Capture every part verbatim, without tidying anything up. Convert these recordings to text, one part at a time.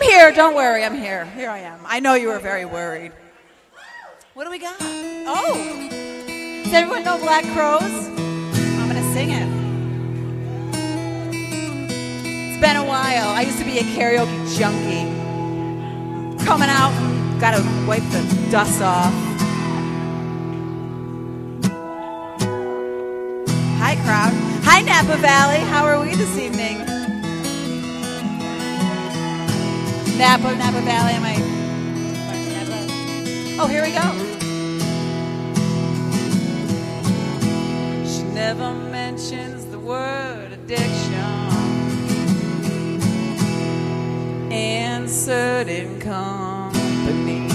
I'm here. Don't worry. I'm here. Here I am. I know you were very worried. What do we got? Oh. Does everyone know Black Crows? I'm going to sing it. It's been a while. I used to be a karaoke junkie. Coming out, got to wipe the dust off. Hi, crowd. Hi, Napa Valley. How are we this evening? Napa, Napa Valley. Am I? Oh, here we go. She never mentions the word addiction in certain companies.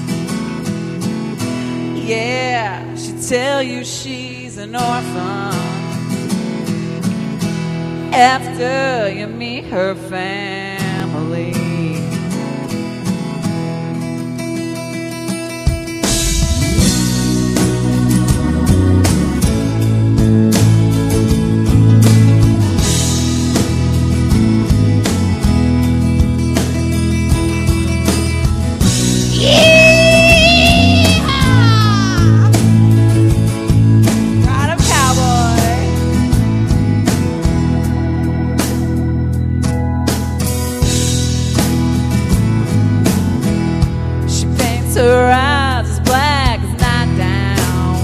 Yeah, she'd tell you she's an orphan after you meet her family. Her eyes as black as night down.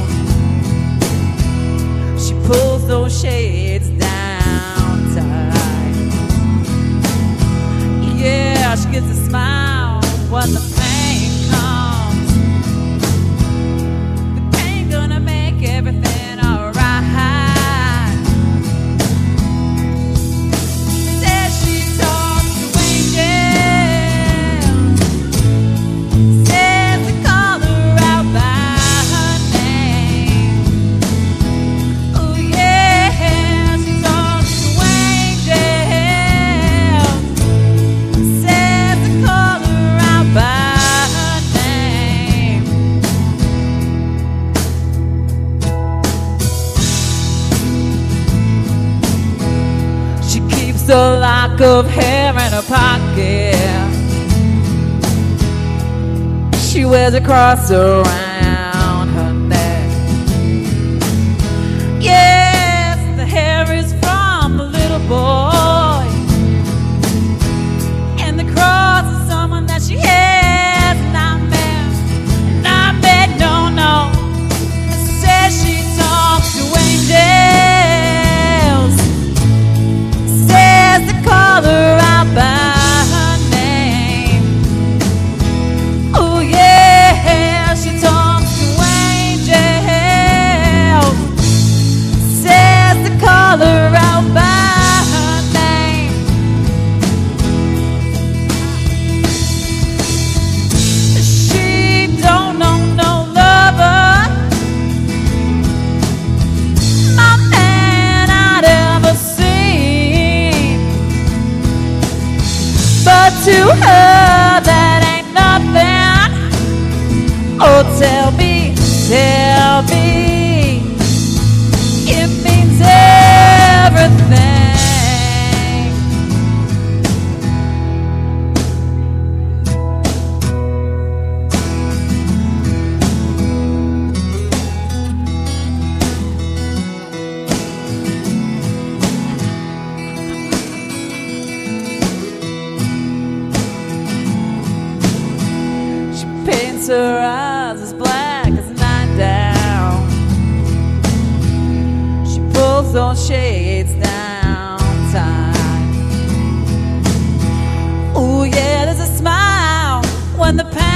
She pulls those shades down tight. Yeah, she gets a smile when the pain comes. The pain gonna make everything alright. Says she talks to angels. Says they call her out by her name. Oh yeah, she talks to angels. Says they call her out by her name. She keeps a lock of hair in her pocket. She wears a cross around her neck. Yes, the hair is from the little boy, and the cross is someone that she has not met. Not met, no, no. Says she talks to angels. Says they call her out by her name. Oh yeah, she talks to angels. Says they call her out by her name. She don't know no lover, my man I'd ever seen. But to her that ain't nothing. Oh, tell me, tell me, it means everything. She paints her eyes as black as night down. She pulls those shades down tight. Oh yeah, there's a smile when the pain